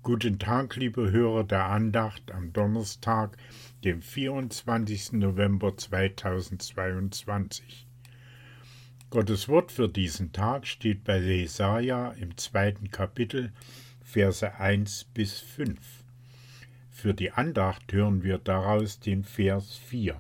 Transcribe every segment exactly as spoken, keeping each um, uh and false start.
Guten Tag, liebe Hörer der Andacht am Donnerstag, dem vierundzwanzigsten November zweitausendzweiundzwanzig. Gottes Wort für diesen Tag steht bei Jesaja im zweiten Kapitel, Verse eins bis fünf. Für die Andacht hören wir daraus den Vers vier.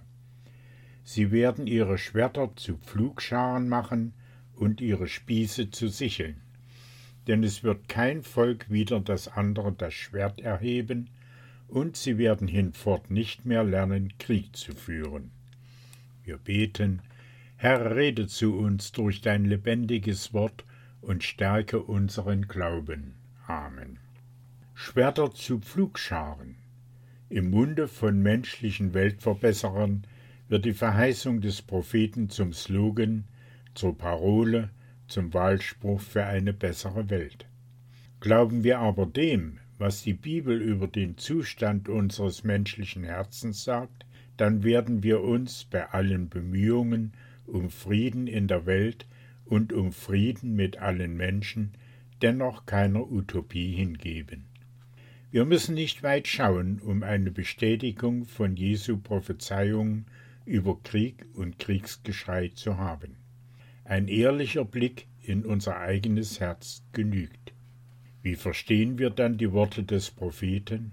Sie werden ihre Schwerter zu Pflugscharen machen und ihre Spieße zu Sicheln. Denn es wird kein Volk wider das andere das Schwert erheben, und sie werden hinfort nicht mehr lernen, Krieg zu führen. Wir beten: Herr, rede zu uns durch dein lebendiges Wort und stärke unseren Glauben. Amen. Schwerter zu Pflugscharen. Im Munde von menschlichen Weltverbesserern wird die Verheißung des Propheten zum Slogan, zur Parole, zum Wahlspruch für eine bessere Welt. Glauben wir aber dem, was die Bibel über den Zustand unseres menschlichen Herzens sagt, dann werden wir uns bei allen Bemühungen um Frieden in der Welt und um Frieden mit allen Menschen dennoch keiner Utopie hingeben. Wir müssen nicht weit schauen, um eine Bestätigung von Jesu Prophezeiungen über Krieg und Kriegsgeschrei zu haben. Ein ehrlicher Blick in unser eigenes Herz genügt. Wie verstehen wir dann die Worte des Propheten?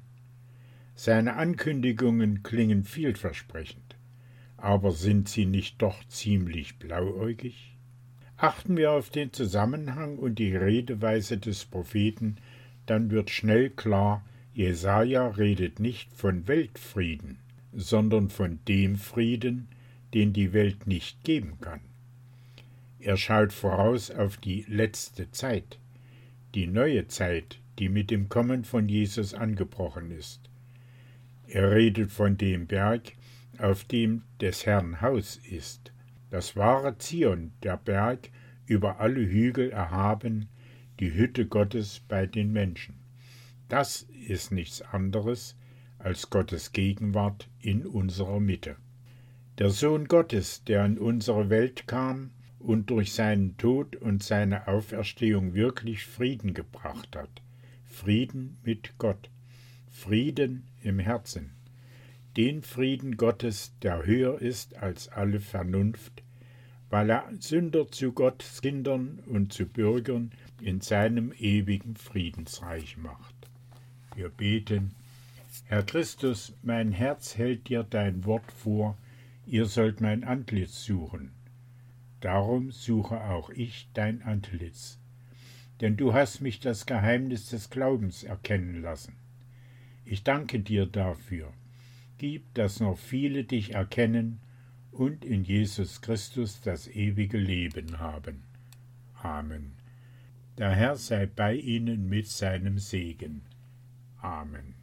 Seine Ankündigungen klingen vielversprechend, aber sind sie nicht doch ziemlich blauäugig? Achten wir auf den Zusammenhang und die Redeweise des Propheten, dann wird schnell klar, Jesaja redet nicht von Weltfrieden, sondern von dem Frieden, den die Welt nicht geben kann. Er schaut voraus auf die letzte Zeit, die neue Zeit, die mit dem Kommen von Jesus angebrochen ist. Er redet von dem Berg, auf dem des Herrn Haus ist, das wahre Zion, der Berg, über alle Hügel erhaben, die Hütte Gottes bei den Menschen. Das ist nichts anderes als Gottes Gegenwart in unserer Mitte. Der Sohn Gottes, der in unsere Welt kam und durch seinen Tod und seine Auferstehung wirklich Frieden gebracht hat. Frieden mit Gott, Frieden im Herzen. Den Frieden Gottes, der höher ist als alle Vernunft, weil er Sünder zu Gottes Kindern und zu Bürgern in seinem ewigen Friedensreich macht. Wir beten: Herr Christus, mein Herz hält dir dein Wort vor, ihr sollt mein Antlitz suchen. Darum suche auch ich dein Antlitz, denn du hast mich das Geheimnis des Glaubens erkennen lassen. Ich danke dir dafür. Gib, dass noch viele dich erkennen und in Jesus Christus das ewige Leben haben. Amen. Der Herr sei bei ihnen mit seinem Segen. Amen.